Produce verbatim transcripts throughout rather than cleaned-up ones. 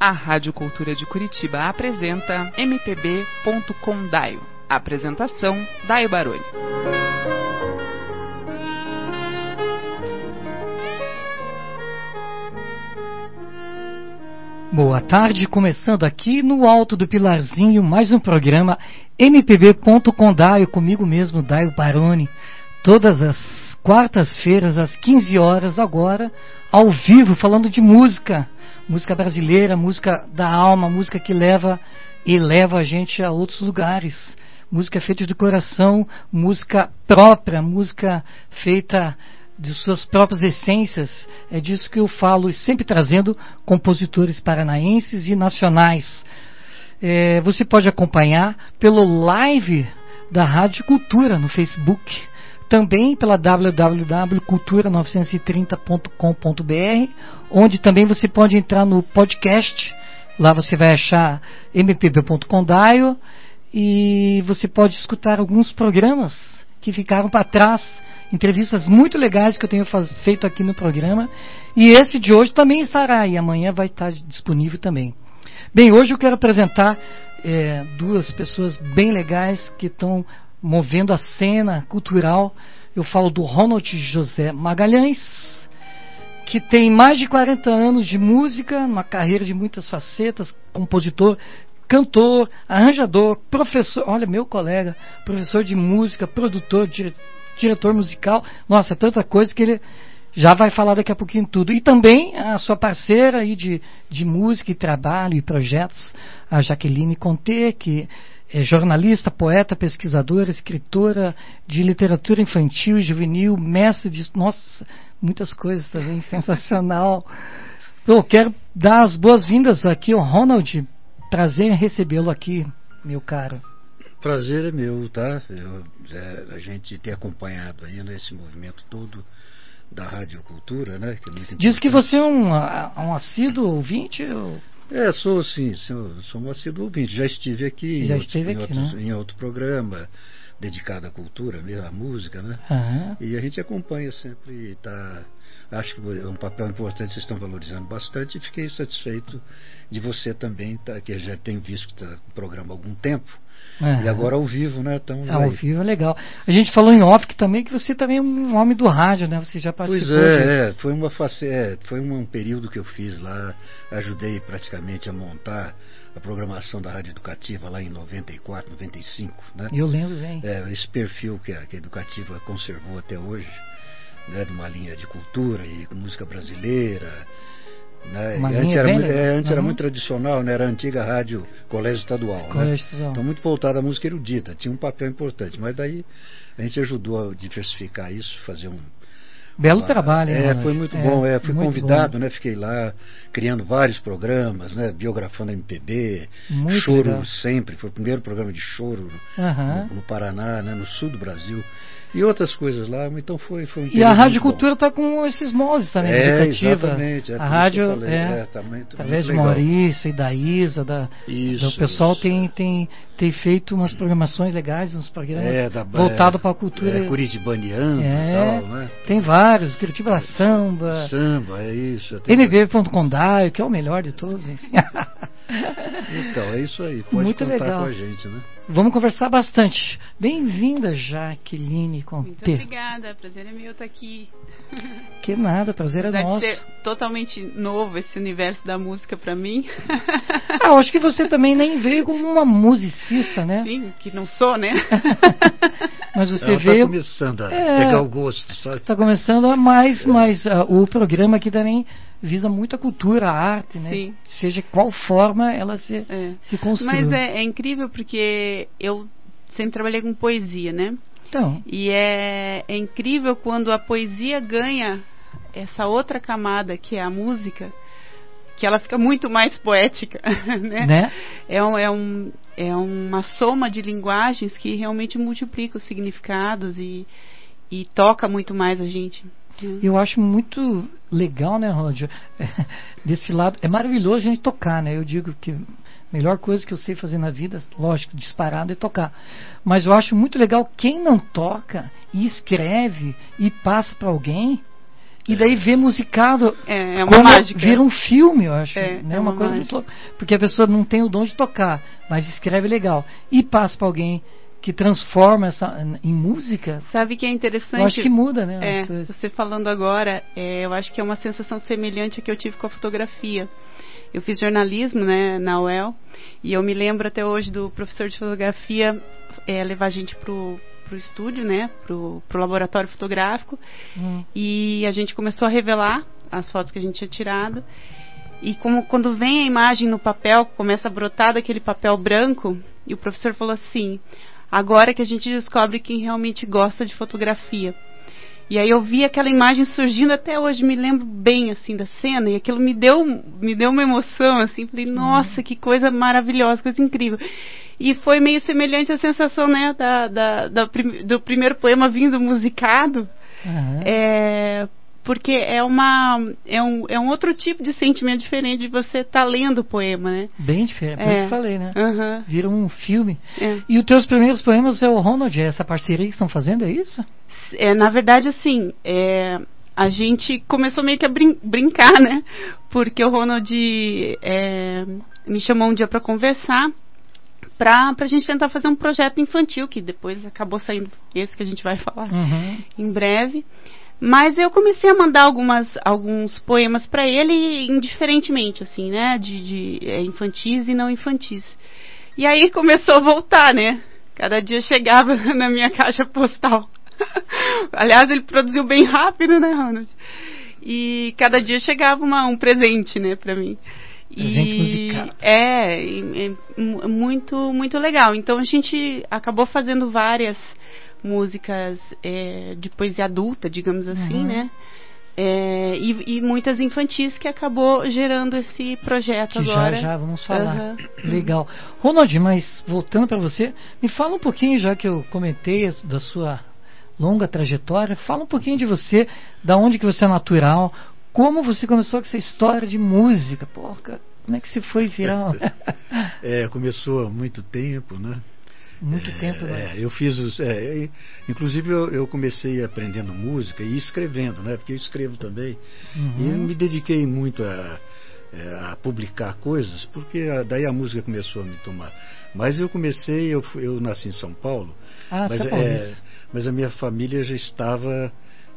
A Rádio Cultura de Curitiba apresenta M P B ponto com Daio. Apresentação, Daio Baroni. Boa tarde, começando aqui no Alto do Pilarzinho, mais um programa M P B ponto com Daio, comigo mesmo, Daio Baroni, todas as quartas-feiras, às quinze horas, agora, ao vivo, falando de música, música brasileira, música da alma, música que leva e leva a gente a outros lugares, música feita de coração, música própria, música feita de suas próprias essências. É disso que eu falo, sempre trazendo compositores paranaenses e nacionais. É, você pode acompanhar pelo live da Rádio Cultura no Facebook, também pela w w w ponto cultura novecentos e trinta ponto com ponto b r, onde também você pode entrar no podcast. Lá você vai achar M P B ponto com Daio e você pode escutar alguns programas que ficaram para trás, entrevistas muito legais que eu tenho faz, feito aqui no programa, e esse de hoje também estará, e amanhã vai estar disponível também. Bem, hoje eu quero apresentar é, duas pessoas bem legais que estão movendo a cena cultural. Eu falo do Ronald José Magalhães, que tem mais de quarenta anos de música, uma carreira de muitas facetas, compositor, cantor, arranjador, professor, olha, meu colega, professor de música, produtor, diretor, diretor musical, nossa, tanta coisa que ele já vai falar daqui a pouquinho tudo. E também a sua parceira aí de, de música e trabalho e projetos, a Jaqueline Conté, que é jornalista, poeta, pesquisadora, escritora de literatura infantil e juvenil, mestre de... Nossa, muitas coisas também, sensacional. Eu quero dar as boas-vindas aqui ao Ronald, prazer em recebê-lo aqui, meu caro. Prazer é meu, tá? Eu, é, a gente ter acompanhado ainda esse movimento todo da Rádio Cultura, né? Que é muito Diz que você é um, um assíduo ouvinte? Ou... É, sou sim, sou, sou um assíduo ouvinte. Já estive aqui, Já em, esteve outro, aqui, em, outros, né? em outro programa dedicado à cultura, mesmo à música, né? Uhum. E a gente acompanha sempre, tá? Acho que é um papel importante, vocês estão valorizando bastante, e fiquei satisfeito de você também, tá? Que já tenho visto que está no programa há algum tempo. Uhum. E agora ao vivo, né? Então, ao aí. vivo é legal. A gente falou em off que também que você também é um homem do rádio, né? Você já participou. Pois é, de... é foi uma face... é, foi um período que eu fiz lá, ajudei praticamente a montar a programação da Rádio Educativa lá em noventa e quatro, noventa e cinco, né? Eu lembro bem. É, esse perfil que a, que a Educativa conservou até hoje, né? De uma linha de cultura e música brasileira. Né? Antes, era, muito, é, antes uhum. era muito tradicional, né? Era a antiga rádio Colégio Estadual, Colégio né? Estadual. Então muito voltada à música erudita, tinha um papel importante, mas daí a gente ajudou a diversificar isso, fazer um belo uma, trabalho. É, foi muito é, bom, é, fui convidado, bom. né? Fiquei lá criando vários programas, né? Biografando M P B, muito Choro legal. Sempre, foi o primeiro programa de choro uhum. no, no Paraná, né? No sul do Brasil. E outras coisas lá, então foi, foi um E a Rádio Cultura está com esses moldes também, é, educativa. Exatamente, é a rádio falei, é, é tá muito, através muito de Maurício e da Isa, da, isso, do pessoal isso. Tem, tem, tem feito umas programações legais, uns programas é, voltados para a cultura. É, Curitibaniano é, e tal, né? Tem vários, Curitiba Samba. Samba, é isso. M P B ponto com Daio, que é o melhor de todos, enfim. Então, é isso aí, pode muito contar legal. com a gente, né? Vamos conversar bastante. Bem-vinda, Jaqueline Conté. Muito obrigada, prazer é meu estar aqui. Que nada, prazer é nosso. Ser totalmente novo esse universo da música para mim. Ah, eu acho que você também nem veio como uma musicista, né? Sim, que não sou, né? Mas você Ela veio... Está começando a é, pegar o gosto, sabe? Está começando a mais, é. mas uh, o programa aqui também visa muito a cultura, a arte, né? Sim. Seja qual forma ela se, é. se construiu. Mas é, é incrível porque eu sempre trabalhei com poesia, né? Então. E é, é incrível quando a poesia ganha essa outra camada que é a música, que ela fica muito mais poética, né? né? É, um, é, um, é uma soma de linguagens que realmente multiplica os significados e, e toca muito mais a gente. Eu acho muito legal, né, Roger? Desse lado, é maravilhoso a gente tocar, né? Eu digo que a melhor coisa que eu sei fazer na vida, lógico, disparado, é tocar. Mas eu acho muito legal quem não toca e escreve e passa para alguém. E daí ver musicado é, é uma mágica. Vira um filme, eu acho. É, né? é uma, uma coisa muito louca. Porque a pessoa não tem o dom de tocar, mas escreve legal. E passa para alguém que transforma essa em música. Sabe que é interessante? Eu acho que muda, né? É, você falando agora, é, eu acho que é uma sensação semelhante à que eu tive com a fotografia. Eu fiz jornalismo, né, na U E L, e eu me lembro até hoje do professor de fotografia é, levar a gente pro pro estúdio, né, pro, pro laboratório fotográfico, hum. e a gente começou a revelar as fotos que a gente tinha tirado, e como quando vem a imagem no papel, começa a brotar daquele papel branco, e o professor falou assim, agora que a gente descobre quem realmente gosta de fotografia. E aí eu vi aquela imagem surgindo até hoje, me lembro bem assim da cena, e aquilo me deu, me deu uma emoção, assim, falei, nossa, que coisa maravilhosa, coisa incrível. E foi meio semelhante à sensação, né, da, da, da, do primeiro poema vindo musicado, uhum. é, porque é, uma, é, um, é um outro tipo de sentimento diferente de você estar tá lendo o poema, né? Bem diferente, é o que eu falei, né? Uhum. Vira um filme. É. E os teus primeiros poemas é o Ronald, é essa parceria que estão fazendo, é isso? É, na verdade, assim, é, a gente começou meio que a brin brincar, né? Porque o Ronald é, me chamou um dia para conversar, para a gente tentar fazer um projeto infantil, que depois acabou saindo esse que a gente vai falar uhum. em breve. Mas eu comecei a mandar algumas, alguns poemas para ele indiferentemente, assim, né? De, de é, infantis e não infantis. E aí começou a voltar, né? Cada dia chegava na minha caixa postal. Aliás, ele produziu bem rápido, né, Ronald? E cada dia chegava uma, um presente, né, para mim. Presente musical. É, é, é muito, muito legal. Então a gente acabou fazendo várias músicas é, de poesia adulta, digamos assim, uhum. né? É, e, e muitas infantis que acabou gerando esse projeto que agora. Já, já, vamos falar. Uhum. Legal. Ronald, mas voltando para você, me fala um pouquinho, já que eu comentei da sua longa trajetória, fala um pouquinho de você, da onde que você é natural, como você começou com essa história de música, porra, como é que você foi virar? É, começou há muito tempo, né? Muito é, tempo, mas... é, eu fiz os, é, inclusive eu, eu comecei aprendendo música e escrevendo, né? Porque eu escrevo também. Uhum. E me dediquei muito a, a publicar coisas, porque daí a música começou a me tomar. Mas eu comecei, eu, eu nasci em São Paulo, ah, mas, é, mas a minha família já estava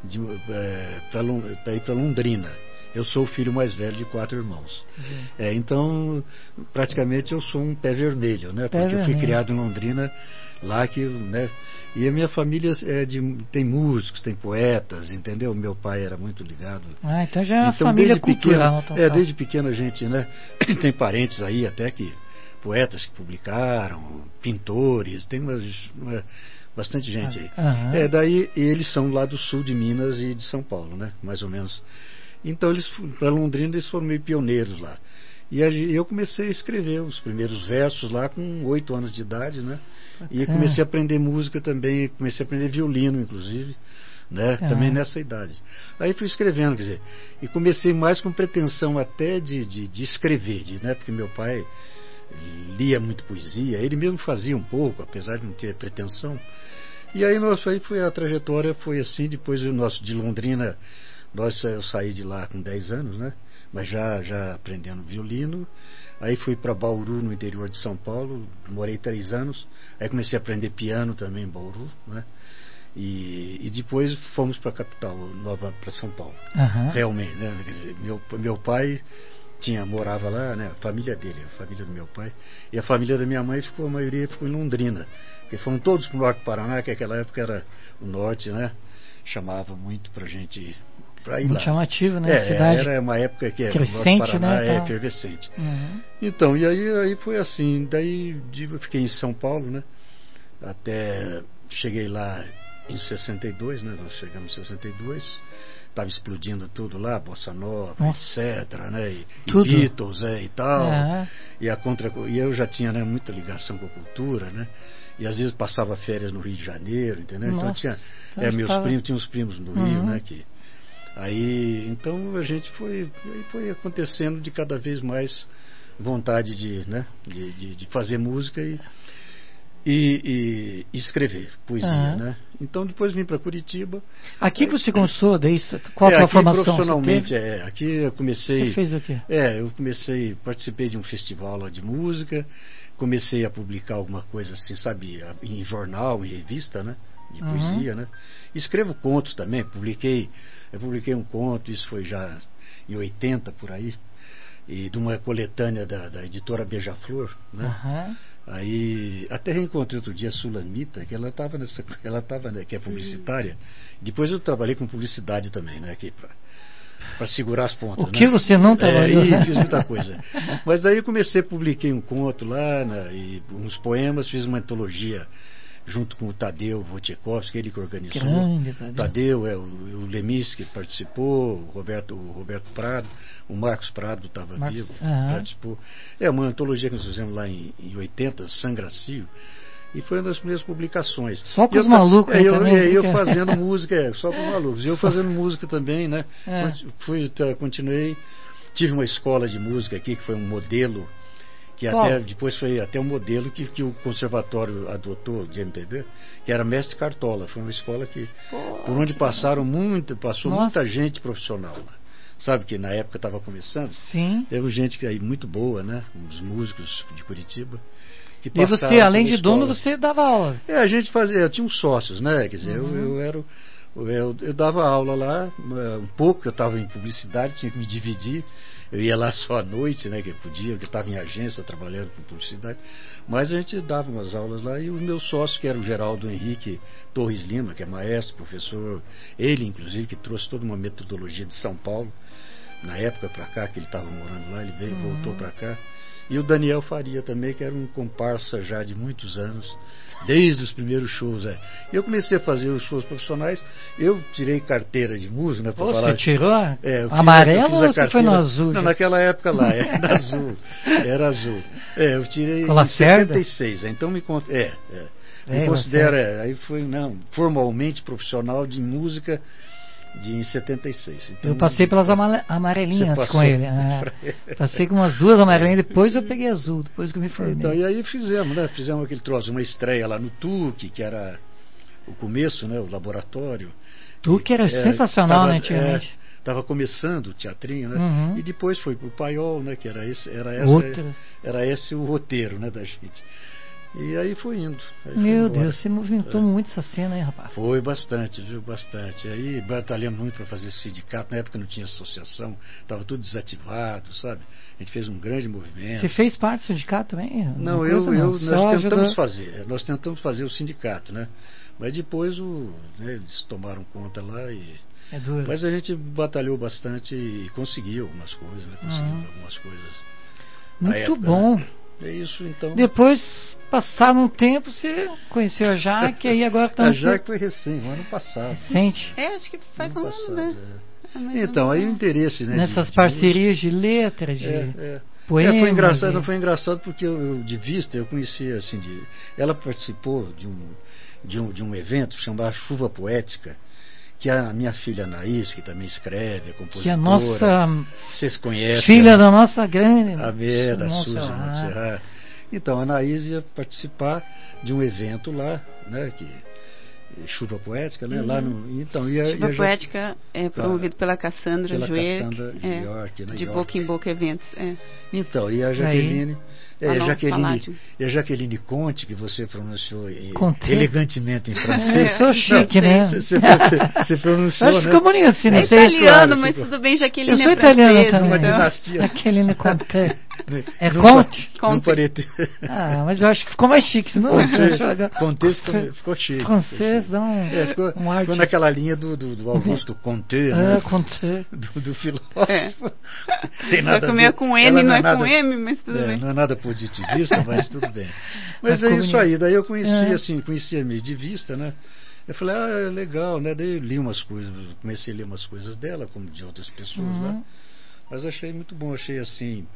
é, para ir para Londrina. Eu sou o filho mais velho de quatro irmãos. Uhum. É, então, praticamente eu sou um pé vermelho, né? Pé porque vermelho. Eu fui criado em Londrina, lá que, né? E a minha família é de, tem músicos, tem poetas, entendeu? Meu pai era muito ligado. Ah, então já é uma então, família cultural. Pequeno, é, desde pequena a gente, né? Tem parentes aí até que, poetas que publicaram, pintores, tem umas, uma, bastante gente aí. Uhum. É, daí eles são lá do sul de Minas e de São Paulo, né? Mais ou menos. Então, eles para Londrina, eles foram meio pioneiros lá. E eu comecei a escrever os primeiros versos lá com oito anos de idade, né? Okay. E comecei a aprender música também, comecei a aprender violino, inclusive, né? Ah. Também nessa idade. Aí fui escrevendo, quer dizer, e comecei mais com pretensão até de, de, de escrever, de, né? Porque meu pai lia muito poesia, ele mesmo fazia um pouco, apesar de não ter pretensão. E aí, nosso, aí foi a trajetória, foi assim, depois o nosso de Londrina... Nós, eu saí de lá com dez anos, né? Mas já, já aprendendo violino. Aí fui para Bauru, no interior de São Paulo. Morei três anos. Aí comecei a aprender piano também em Bauru, né? E, e depois fomos para a capital, nova, para São Paulo. Uhum. Realmente, né? Quer dizer, meu, meu pai tinha, morava lá, né? A família dele, a família do meu pai. E a família da minha mãe ficou, a maioria ficou em Londrina. Porque foram todos para o norte do Paraná, que naquela época era o norte, né? Chamava muito para a gente... Muito lá. Chamativo, né? É, cidade era uma época que crescente, o Paraná né? É efervescente. Uhum. Então, e aí, aí foi assim, daí eu fiquei em São Paulo, né? Até cheguei lá em sessenta e dois, né? Nós chegamos em sessenta e dois, estava explodindo tudo lá, Bossa Nova, Nossa. etc, né? E, e Beatles, é, e tal. Uhum. E a contra, e eu já tinha, né, muita ligação com a cultura, né? E às vezes passava férias no Rio de Janeiro, entendeu? Nossa. Então tinha, é, meus tava... primos, tinha uns primos no Rio, uhum. né? Que Aí, então a gente foi, foi acontecendo de cada vez mais vontade de, né, de, de, de fazer música e, e, e escrever poesia, uhum. né? Então depois vim para Curitiba. Aqui você começou, daí qual é, a sua aqui, formação? Profissionalmente, é, aqui eu comecei. Você fez o quê? É, eu comecei, participei de um festival lá de música, comecei a publicar alguma coisa assim, sabe, em jornal, em revista, né? De uhum. poesia, né? Escrevo contos também, publiquei, eu publiquei um conto, isso foi já em oitenta por aí, e de uma coletânea da, da editora Beija-Flor, né? Uhum. Aí até reencontrei outro dia a Sulamita, que ela estava nessa, ela estava, né, que é publicitária. Depois eu trabalhei com publicidade também, né, aqui para para segurar as pontas. O que, né? Você não trabalhou? É, e fiz muita coisa. Mas daí eu comecei, publiquei um conto lá, né, e uns poemas, fiz uma antologia junto com o Tadeu Wojciechowski, ele que organizou. Grande, Tadeu. Tadeu, é, o, o Lemis que participou, o Roberto, o Roberto Prado, o Marcos Prado estava vivo, uhum. participou. É uma antologia que nós fizemos lá em, em oitenta, Sangracio, e foi uma das primeiras publicações. Só com os malucos, é, aí eu, também. É, eu fazendo música, é, só com os malucos. Eu fazendo música também, né? É. Fui, continuei, tive uma escola de música aqui, que foi um modelo, que oh. até, depois foi até um modelo que, que o conservatório adotou de M P B, que era Mestre Cartola. Foi uma escola que, oh. por onde passaram muito, passou Nossa. muita gente profissional lá. Sabe que na época estava começando? Sim. Teve gente que aí muito boa, né? Uns músicos de Curitiba. Que e você, além de dono, você dava aula? É, a gente fazia, eu tinha uns sócios, né? Quer dizer, uhum. eu, eu era. Eu, eu dava aula lá, um pouco, eu estava em publicidade, tinha que me dividir. Eu ia lá só à noite, né, que eu podia, porque eu estava em agência trabalhando com publicidade, mas a gente dava umas aulas lá, e o meu sócio, que era o Geraldo Henrique Torres Lima, que é maestro, professor, ele inclusive que trouxe toda uma metodologia de São Paulo, na época para cá, que ele estava morando lá, ele veio, uhum. voltou para cá, e o Daniel Faria também, que era um comparsa já de muitos anos, desde os primeiros shows. É. Eu comecei a fazer os shows profissionais, eu tirei carteira de músico, né? Pra Você falar, tirou? É, amarelo ou você foi no azul? Não, já? Naquela época lá, era azul. Era azul. É, eu tirei em setenta e seis, então me conta. É, é. É, me considero, é, aí foi, não, formalmente profissional de música de em setenta e seis. Então, eu passei pelas amarelinhas com ele. Ah, passei com umas duas amarelinhas, depois eu peguei azul, depois que eu me formei. Então, e aí fizemos, né? Fizemos aquele troço, uma estreia lá no Tuque, que era o começo, né? O laboratório. Tuque era é, sensacional, tava, né, antigamente. Estava é, começando o teatrinho, né? Uhum. E depois foi pro Paiol, né? Que era esse, era essa, era esse o roteiro, né, da gente. E aí foi indo. Aí Meu foi Deus, você movimentou é. muito essa cena, hein, rapaz? Foi bastante, viu? Bastante. Aí batalhamos muito para fazer sindicato. Na época não tinha associação, estava tudo desativado, sabe? A gente fez um grande movimento. Você fez parte do sindicato também? Não, eu, eu, nós tentamos ajudou... fazer. Nós tentamos fazer o sindicato, né? Mas depois o, né, eles tomaram conta lá e. É duro. Mas a gente batalhou bastante e conseguiu algumas coisas, né? Conseguiu uhum. algumas coisas. Muito época, bom. Né? É isso, então. Depois, passado um tempo, você conheceu a Jaque, aí agora tá. A Jaque foi recém, no ano passado. Recente? É, acho que faz ano um passado, ano, né? É. É, então, aí o interesse, né? Nessas de, de parcerias de letras, de é, é. poemas. É, foi engraçado, de... não foi engraçado porque eu, eu, de vista, eu conhecia assim, de, ela participou de um, de um, de um evento chamado Chuva Poética, que a minha filha Anaís, que também escreve, é compositora. Que a nossa. Vocês conhecem. Filha a, da nossa grande. A Vera, da Suzy Montserrat. Então, a Anaís ia participar de um evento lá, né? Que, Chuva Poética, né? Uhum. Lá no, então, ia, Chuva ia Poética já, é promovido pela Cassandra pela Joelho. Cassandra é, York, né? de York. boca em boca eventos. É. Então, e a Jaqueline. É, a Jaqueline, e a Jaqueline Conte, que você pronunciou Conte. elegantemente em francês. Eu sou chique, não, né? Você, você, você pronunciou, acho que né? ficou bonito, assim, não é sei. Italiano, claro, mas ficou. Tudo bem, Jaqueline eu sou é italiana francesa, também. Uma então. dinastia. Jaqueline Conte. É não Conte? Conte. Ah, mas eu acho que ficou mais chique, senão Conte ficou, ficou chique. Francês dá um, é, ficou, um arte. Ficou naquela linha do, do, do Augusto Conte, é, né? Conte. Do, do filósofo. É. Tem nada Só que o meu é com N, não é, é com M, mas tudo é, bem. Não é nada positivista, mas tudo bem. Mas é é isso aí, daí eu conheci, é. assim, conhecia meio de vista, né? Eu falei, ah, é legal, né? Daí eu li umas coisas, comecei a ler umas coisas dela, como de outras pessoas, uhum. né? Mas achei muito bom, achei assim,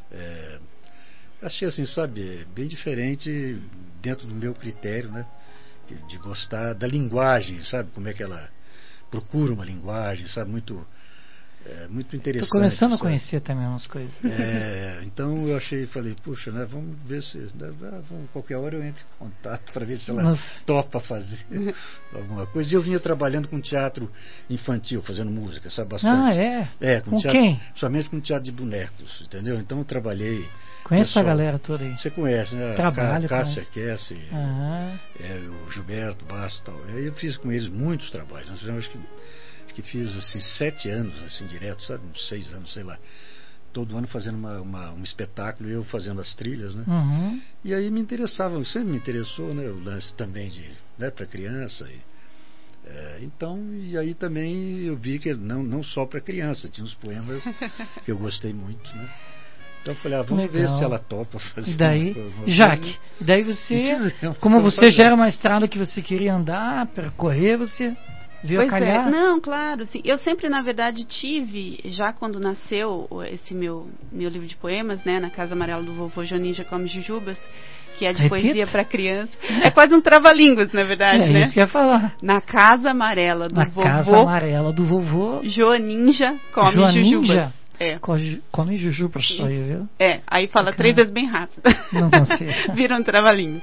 é, achei assim, sabe, bem diferente dentro do meu critério, né? De, de gostar da linguagem, sabe? Como é que ela procura uma linguagem, sabe? Muito... é muito interessante. Estou começando sabe? a conhecer também umas coisas. É, então eu achei, falei, puxa, né, vamos ver se, né, vamos, qualquer hora eu entro em contato para ver se ela no... topa fazer alguma coisa. E eu vinha trabalhando com teatro infantil, fazendo música, sabe, bastante. Ah, é? É, com, com teatro, quem? Somente com teatro de bonecos, entendeu? Então eu trabalhei. Conheço a galera toda aí. Você conhece, né? Trabalho, Cássia Kessi, ah. é, o Gilberto Bastos e tal. Aí eu fiz com eles muitos trabalhos. Nós fizemos, acho que, acho que fiz assim, sete anos, assim, direto, sabe? Uns seis anos, sei lá. Todo ano fazendo uma, uma, um espetáculo, eu fazendo as trilhas, né? Uhum. E aí me interessava, sempre me interessou, né? O lance também de, né, para criança. E, é, então, e aí também eu vi que não, não só para criança, tinha uns poemas que eu gostei muito, né? Então eu falei, ah, vamos Legal. ver se ela topa fazer. E daí, uma, uma Jaque, e daí você, como você já era uma estrada que você queria andar, percorrer, você veio pois a calhar? É. Não, claro, sim. Eu sempre, na verdade, tive, já quando nasceu esse meu, meu livro de poemas, né, na Casa Amarela do Vovô Joninja Come Jujubas, que é de Repita. poesia para criança. É quase um trava-línguas, na verdade, é, né? É isso que eu ia falar. Na Casa Amarela do na Vovô. Casa Amarela do Vovô. Joninja Come Joaninja? Jujubas. É. Come jujubas só aí, viu? É, aí fala Porque três vezes bem rápido. Não consigo. Vira um trava-língua.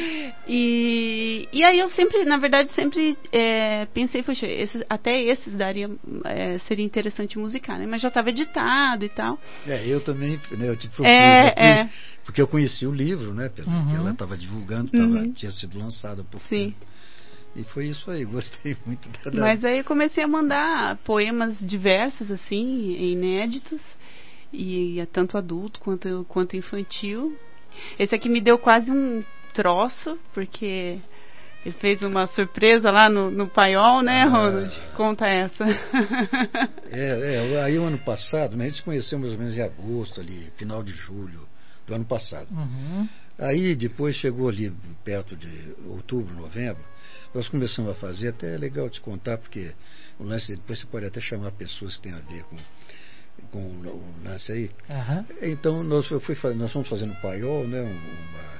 E, e aí eu sempre, na verdade, sempre é, pensei, poxa, esses, até esses daria, é, seria interessante musicar, né? Mas já estava editado e tal. É, eu também, né, eu te propus é, aqui, é. porque eu conheci o livro, né, pelo uhum. que ela estava divulgando, tava, uhum. tinha sido lançado há pouco Sim. tempo. E foi isso aí, gostei muito da... Mas aí eu comecei a mandar poemas diversos, assim, inéditos, e, e tanto adulto quanto, quanto infantil. Esse aqui me deu quase um troço, porque ele fez uma surpresa lá no, no Paiol, né, ah, Ronald? Conta essa. É, é, aí o ano passado, né, a gente se conheceu mais ou menos em agosto, ali, final de julho do ano passado. Uhum. Aí depois chegou ali perto de outubro, novembro, nós começamos a fazer, até é legal te contar, porque o lance, depois você pode até chamar pessoas que têm a ver com, com o lance aí. Uhum. Então nós, eu fui, nós fomos fazendo o Paiol, né, uma,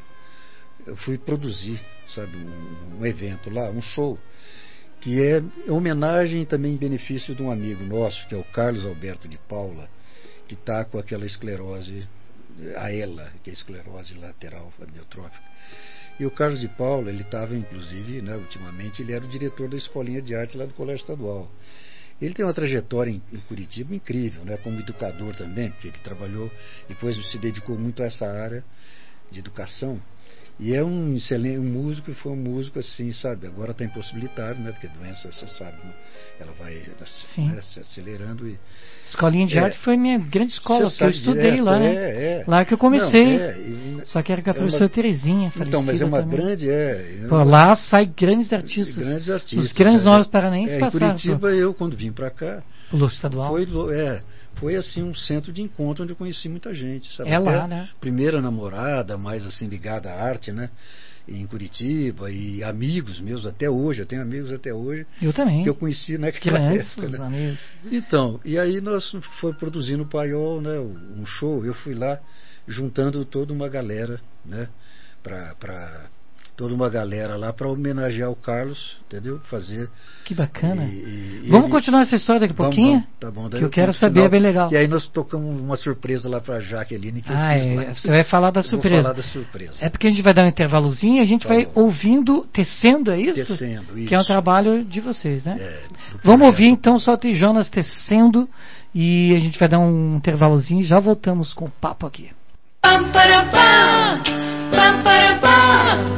eu fui produzir, sabe, um, um evento lá, um show, que é homenagem e também em benefício de um amigo nosso, que é o Carlos Alberto de Paula, que está com aquela esclerose, a ELA, que é a esclerose lateral amiotrófica. E o Carlos de Paula, ele estava, inclusive, né, ultimamente, ele era o diretor da Escolinha de Arte lá do Colégio Estadual. Ele tem uma trajetória em, em Curitiba incrível, né, como educador também, porque ele trabalhou, depois se dedicou muito a essa área de educação. E é um excelente um músico, e foi um músico assim, sabe, agora está impossibilitado, né, porque a doença, você sabe, né, ela vai né, se acelerando. E Escolinha de é, Arte foi minha grande escola, que eu estudei é, lá, né? É, é. Lá que eu comecei. Não, é, e, Só que era com a é professora uma, Terezinha, falecida então, mas é uma também. grande, é. Pô, lá sai grandes artistas. Grandes artistas. Os grandes é, novos paranaenses é, passaram. Em Curitiba, pô. Eu, quando vim para cá, pelo estadual. Foi, é, foi assim um centro de encontro onde eu conheci muita gente. Sabe? É Até lá, né? Primeira namorada, mais assim ligada à arte, né? Em Curitiba, e amigos meus até hoje, eu tenho amigos até hoje. Eu também. Que eu conheci naquela época, né? Amigos. Então, e aí nós foi produzindo o Paiol, né? Um show, eu fui lá juntando toda uma galera, né? Pra, pra, toda uma galera lá para homenagear o Carlos, entendeu? Fazer. Que bacana. E, e vamos ele... continuar essa história daqui a pouquinho? Vamos, tá bom. Que eu, eu quero saber, final, é bem legal. E aí nós tocamos uma surpresa lá para a Jaqueline. Que ah, eu fiz é. lá. Você vai falar da surpresa. Eu vou falar da surpresa. É porque a gente vai dar um intervalozinho e a gente tá vai bom. ouvindo, tecendo, é isso? Tecendo, isso. Que é um trabalho de vocês, né? É, vamos ouvir então só o Jonas tecendo e a gente vai dar um intervalozinho e já voltamos com o papo aqui. Pam, para, pam, pam, para, pam.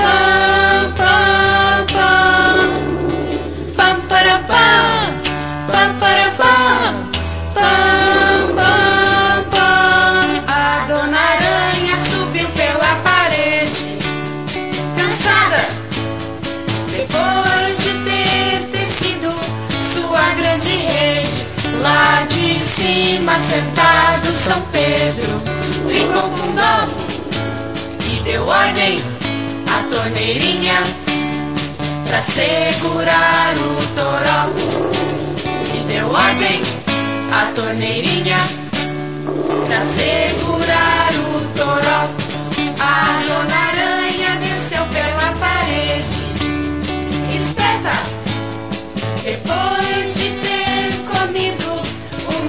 Pam, pam, pam, pam, para, pam, pam, para, pam, pam, pam, pam. A Dona Aranha subiu pela parede, cansada, depois de ter tecido sua grande rede. Lá de cima, sentado São Pedro, ficou com dó e deu ordem a torneirinha pra segurar o toró. E deu ordem a torneirinha pra segurar o toró. A Dona Aranha desceu pela parede, esperta, depois de ter comido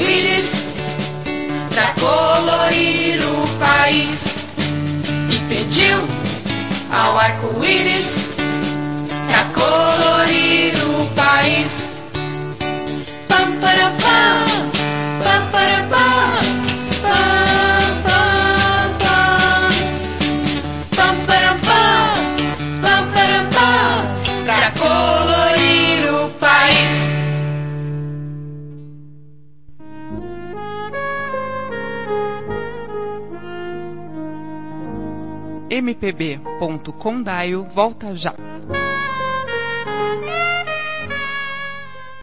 arco-íris pra colorir o país. E pediu ao arco-íris pra colorir o país. Pam, para, pam, pam, para, pam, pam, pam, pam, pam, para, pam, pam, para, pam, pra colorir o país. M P B ponto condaio volta já.